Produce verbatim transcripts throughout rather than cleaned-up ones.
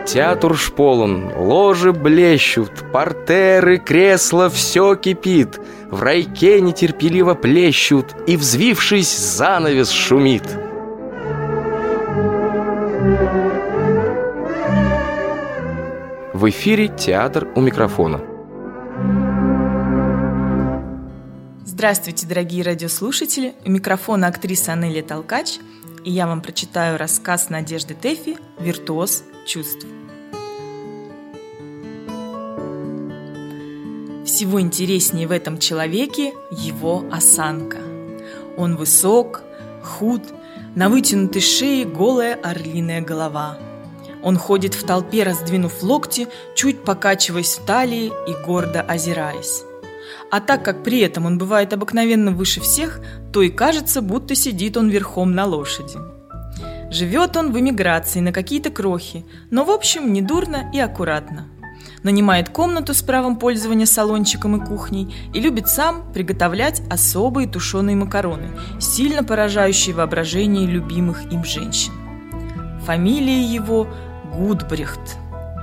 Театр шполон, ложи блещут, портеры, кресла, все кипит. В райке нетерпеливо плещут, и, взвившись, занавес шумит. В эфире театр у микрофона. Здравствуйте, дорогие радиослушатели! У микрофона актриса Анелия Толкач, и я вам прочитаю рассказ Надежды Тэфи «Виртуоз чувств». Всего интереснее в этом человеке его осанка. Он высок, худ, на вытянутой шее голая орлиная голова. Он ходит в толпе, раздвинув локти, чуть покачиваясь в талии и гордо озираясь. А так как при этом он бывает обыкновенно выше всех, то и кажется, будто сидит он верхом на лошади. Живет он в эмиграции на какие-то крохи, но в общем недурно и аккуратно. Нанимает комнату с правом пользования салончиком и кухней и любит сам приготовлять особые тушеные макароны, сильно поражающие воображение любимых им женщин. Фамилия его Гудбрихт.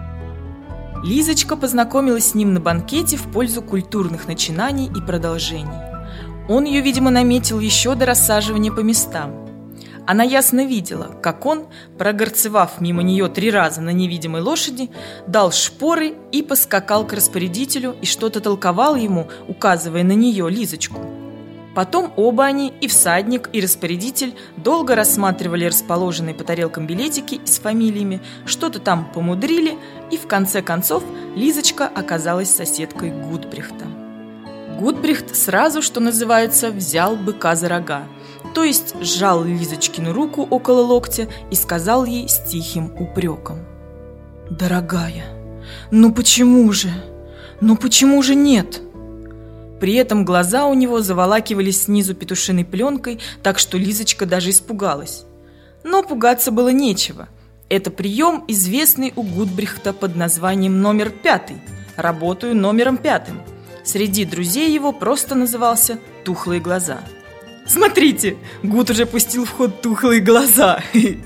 Лизочка познакомилась с ним на банкете в пользу культурных начинаний и продолжений. Он ее, видимо, наметил еще до рассаживания по местам. Она ясно видела, как он, прогорцевав мимо нее три раза на невидимой лошади, дал шпоры и поскакал к распорядителю и что-то толковал ему, указывая на нее, Лизочку. Потом оба они, и всадник, и распорядитель, долго рассматривали расположенные по тарелкам билетики с фамилиями, что-то там помудрили, и в конце концов Лизочка оказалась соседкой Гудбрихта. Гудбрихт сразу, что называется, взял быка за рога, то есть сжал Лизочкину руку около локтя и сказал ей с тихим упреком: «Дорогая, ну почему же? Ну почему же нет?» При этом глаза у него заволакивались снизу петушиной пленкой, так что Лизочка даже испугалась. Но пугаться было нечего. Это прием, известный у Гудбрихта под названием «номер пятый». Работаю номером пятым. Среди друзей его просто назывался «тухлые глаза». Смотрите, Гуд уже пустил в ход тухлые глаза.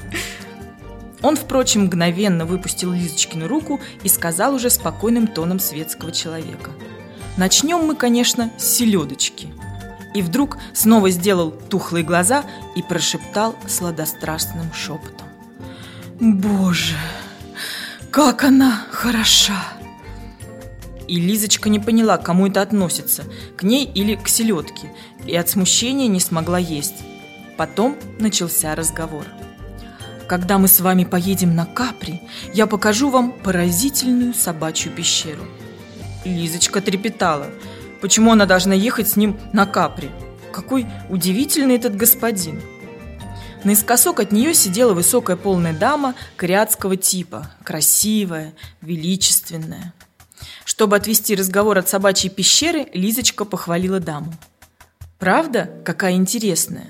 Он, впрочем, мгновенно выпустил Лизочкину руку и сказал уже спокойным тоном светского человека: «Начнем мы, конечно, с селедочки». И вдруг снова сделал тухлые глаза и прошептал сладострастным шепотом: «Боже, как она хороша!» И Лизочка не поняла, к кому это относится, к ней или к селедке, и от смущения не смогла есть. Потом начался разговор. «Когда мы с вами поедем на Капри, я покажу вам поразительную собачью пещеру». Лизочка трепетала. Почему она должна ехать с ним на Капри? Какой удивительный этот господин! Наискосок от нее сидела высокая полная дама кряцкого типа, красивая, величественная. Чтобы отвести разговор от собачьей пещеры, Лизочка похвалила даму. «Правда, какая интересная?»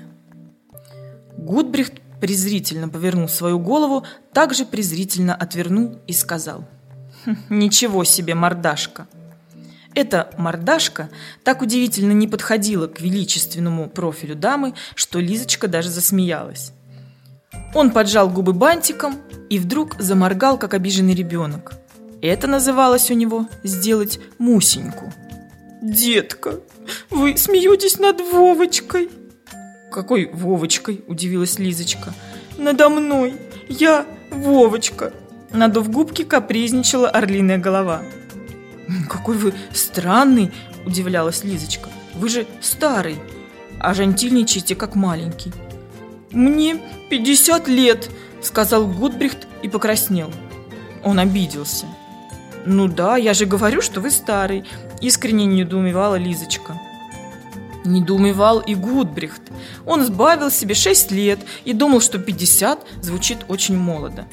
Гудбрихт презрительно повернул свою голову, также презрительно отвернул и сказал: «Хм, ничего себе мордашка!» Эта мордашка так удивительно не подходила к величественному профилю дамы, что Лизочка даже засмеялась. Он поджал губы бантиком и вдруг заморгал, как обиженный ребенок. Это называлось у него «сделать мусеньку». «Детка, вы смеетесь над Вовочкой?» «Какой Вовочкой?» – удивилась Лизочка. «Надо мной. Я Вовочка». Надув губки, капризничала орлиная голова. «Какой вы странный!» – удивлялась Лизочка. «Вы же старый, а жантильничаете, как маленький». «Мне пятьдесят лет!» – сказал Гудбрихт и покраснел. Он обиделся. «Ну да, я же говорю, что вы старый!» – искренне недоумевала Лизочка. Недоумевал и Гудбрихт. Он сбавил себе шесть лет и думал, что пятьдесят звучит очень молодо.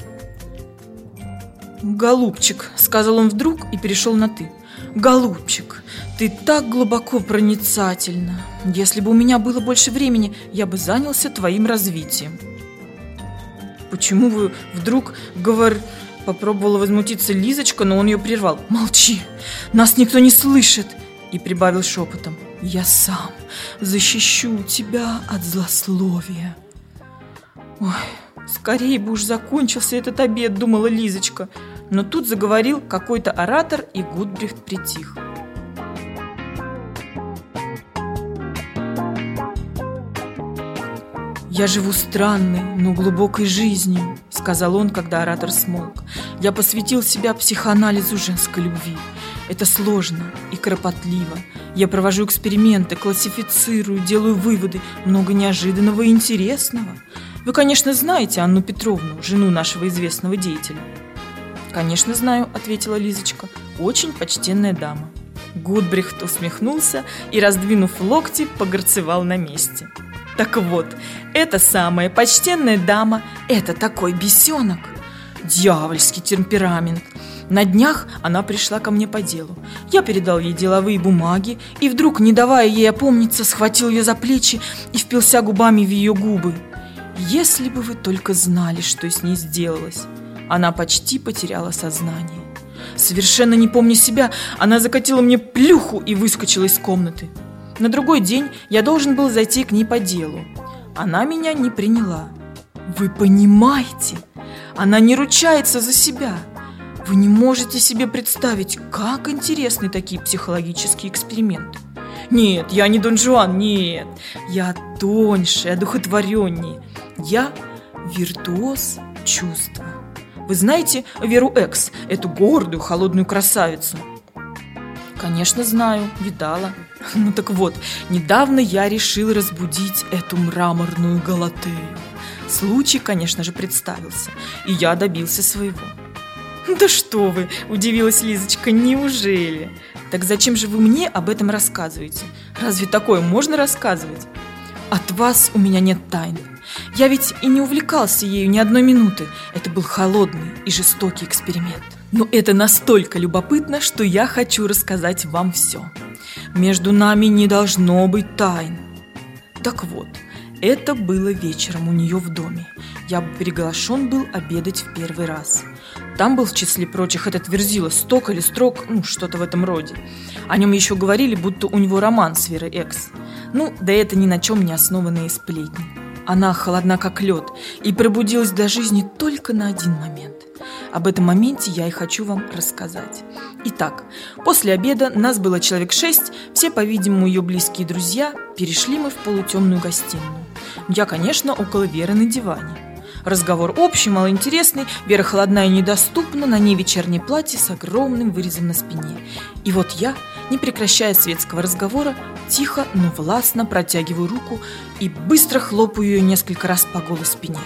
«Голубчик», — сказал он вдруг и перешел на «ты». «Голубчик, ты так глубоко проницательна. Если бы у меня было больше времени, я бы занялся твоим развитием». «Почему вы вдруг говор...» — попробовала возмутиться Лизочка, но он ее прервал. «Молчи, нас никто не слышит!» И прибавил шепотом: «Я сам защищу тебя от злословия». «Ой, скорее бы уж закончился этот обед», — думала Лизочка. Но тут заговорил какой-то оратор, и Гутбрихт притих. «Я живу странной, но глубокой жизнью», — сказал он, когда оратор смолк. «Я посвятил себя психоанализу женской любви. Это сложно и кропотливо. Я провожу эксперименты, классифицирую, делаю выводы, много неожиданного и интересного. Вы, конечно, знаете Анну Петровну, жену нашего известного деятеля?» «Конечно знаю», — ответила Лизочка. «Очень почтенная дама». Гутбрихт усмехнулся и, раздвинув локти, погорцевал на месте. «Так вот, эта самая почтенная дама – это такой бесенок. Дьявольский темперамент. На днях она пришла ко мне по делу. Я передал ей деловые бумаги, и вдруг, не давая ей опомниться, схватил ее за плечи и впился губами в ее губы. Если бы вы только знали, что с ней сделалось. Она почти потеряла сознание. Совершенно не помня себя, она закатила мне плюху и выскочила из комнаты. На другой день я должен был зайти к ней по делу. Она меня не приняла. Вы понимаете? Она не ручается за себя. Вы не можете себе представить, как интересны такие психологические эксперименты. Нет, я не Дон Жуан, нет. Я тоньше, одухотвореннее. Я виртуоз чувства. Вы знаете Веру Экс, эту гордую, холодную красавицу? Конечно, знаю, видала. Ну так вот, недавно я решил разбудить эту мраморную Галатею. Случай, конечно же, представился, и я добился своего. Да что вы, удивилась Лизочка, неужели? Так зачем же вы мне об этом рассказываете? Разве такое можно рассказывать? От вас у меня нет тайн. Я ведь и не увлекался ею ни одной минуты. Это был холодный и жестокий эксперимент. Но это настолько любопытно, что я хочу рассказать вам все. Между нами не должно быть тайн. Так вот, это было вечером у нее в доме. Я приглашен был обедать в первый раз. Там был в числе прочих этот Верзила, Сток или Строк, ну что-то в этом роде. О нем еще говорили, будто у него роман с Верой Экс. Ну, да это ни на чем не основанные сплетни. Она холодна как лед и пробудилась до жизни только на один момент. Об этом моменте я и хочу вам рассказать. Итак, после обеда нас было человек шесть, все, по-видимому, ее близкие друзья. Перешли мы в полутемную гостиную. Я, конечно, около Веры на диване. Разговор общий, малоинтересный. Вера холодная и недоступна, на ней вечернее платье с огромным вырезом на спине. И вот я, не прекращая светского разговора, тихо, но властно протягиваю руку и быстро хлопаю ее несколько раз по голой спине.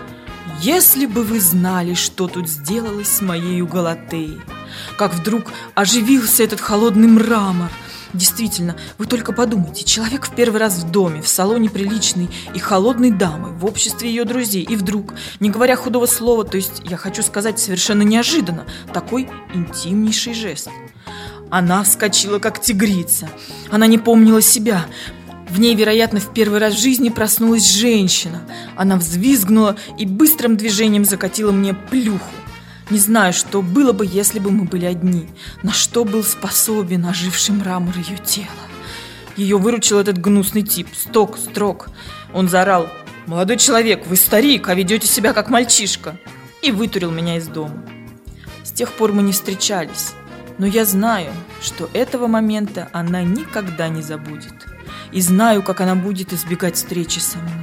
Если бы вы знали, что тут сделалось с моей Галатеей, как вдруг оживился этот холодный мрамор. Действительно, вы только подумайте, человек в первый раз в доме, в салоне приличной и холодной дамы, в обществе ее друзей, и вдруг, не говоря худого слова, то есть, я хочу сказать, совершенно неожиданно, такой интимнейший жест. Она вскочила, как тигрица, она не помнила себя. В ней, вероятно, в первый раз в жизни проснулась женщина. Она взвизгнула и быстрым движением закатила мне плюху. Не знаю, что было бы, если бы мы были одни, на что был способен оживший мрамор ее тела. Ее выручил этот гнусный тип, Сток, Строк. Он заорал: «Молодой человек, вы старик, а ведете себя как мальчишка», и вытурил меня из дома. С тех пор мы не встречались, но я знаю, что этого момента она никогда не забудет. И знаю, как она будет избегать встречи со мной.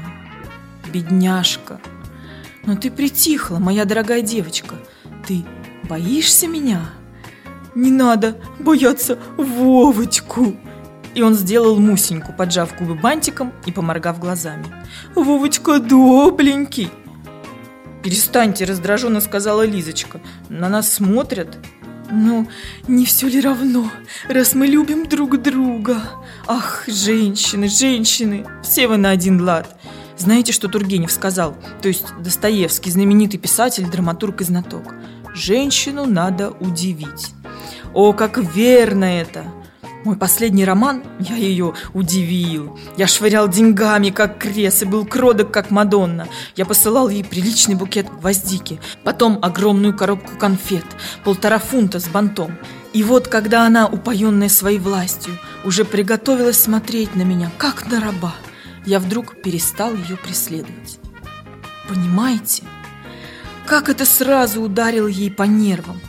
Бедняжка. Но ты притихла, моя дорогая девочка. Ты боишься меня? Не надо бояться Вовочку. И он сделал Мусеньку, поджав губы бантиком и поморгав глазами. Вовочка добренький. Перестаньте, раздраженно сказала Лизочка. На нас смотрят. Ну, не все ли равно, раз мы любим друг друга? Ах, женщины, женщины, все вы на один лад. Знаете, что Тургенев сказал? То есть Достоевский, знаменитый писатель, драматург и знаток. Женщину надо удивить. О, как верно это! Мой последний роман, я ее удивил. Я швырял деньгами, как крес, и был кроток, как Мадонна. Я посылал ей приличный букет гвоздики, потом огромную коробку конфет, полтора фунта с бантом. И вот, когда она, упоенная своей властью, уже приготовилась смотреть на меня, как на раба, я вдруг перестал ее преследовать. Понимаете? Как это сразу ударило ей по нервам.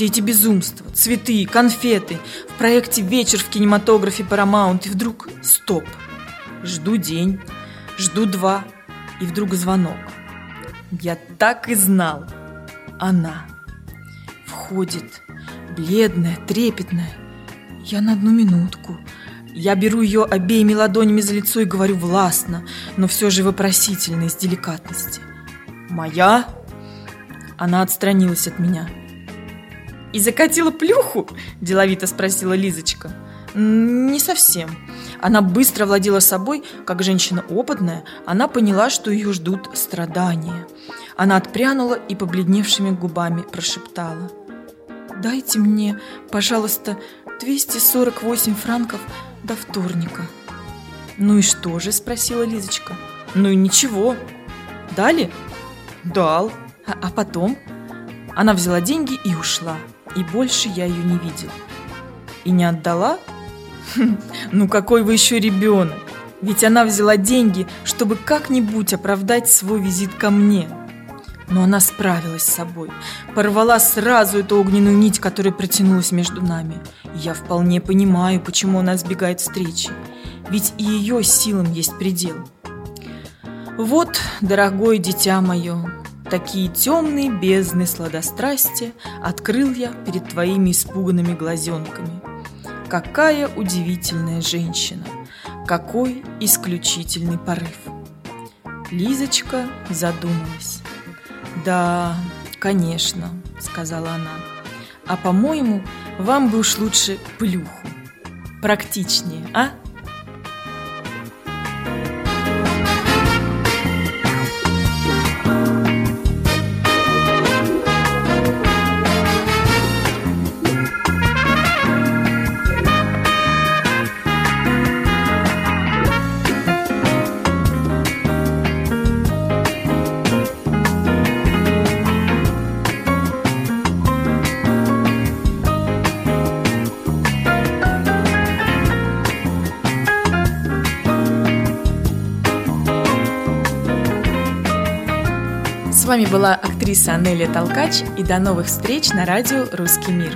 Все эти безумства, цветы, конфеты, в проекте «Вечер» в кинематографе Paramount, и вдруг стоп. Жду день, жду два, и вдруг звонок. Я так и знал. Она входит, бледная, трепетная. Я на одну минутку. Я беру ее обеими ладонями за лицо и говорю властно, но все же вопросительно, из деликатности. «Моя?» Она отстранилась от меня. «И закатила плюху?» – деловито спросила Лизочка. «Не совсем». Она быстро владела собой, как женщина опытная. Она поняла, что ее ждут страдания. Она отпрянула и побледневшими губами прошептала: «Дайте мне, пожалуйста, двести сорок восемь франков до вторника». «Ну и что же?» – спросила Лизочка. «Ну и ничего». «Дали?» «Дал». А, а потом?» Она взяла деньги и ушла. И больше я ее не видел. И не отдала? Хм, ну какой вы еще ребенок? Ведь она взяла деньги, чтобы как-нибудь оправдать свой визит ко мне. Но она справилась с собой, порвала сразу эту огненную нить, которая протянулась между нами. И я вполне понимаю, почему она избегает встречи. Ведь и ее силам есть предел. Вот, дорогое дитя мое, такие темные бездны сладострастия открыл я перед твоими испуганными глазенками. Какая удивительная женщина! Какой исключительный порыв!» Лизочка задумалась. «Да, конечно», — сказала она. «А по-моему, вам бы уж лучше плюху. Практичнее, а?» С вами была актриса Анелия Толкач, и до новых встреч на радио «Русский мир».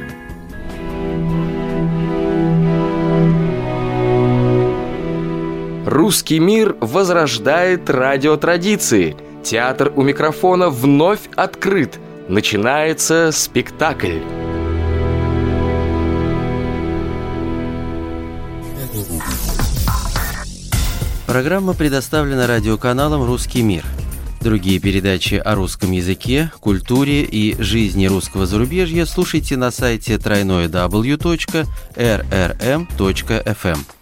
«Русский мир» возрождает радиотрадиции. Театр у микрофона вновь открыт. Начинается спектакль. Программа предоставлена радиоканалом «Русский мир». Другие передачи о русском языке, культуре и жизни русского зарубежья слушайте на сайте дабл ю дабл ю дабл ю точка эр эр эм точка эф эм.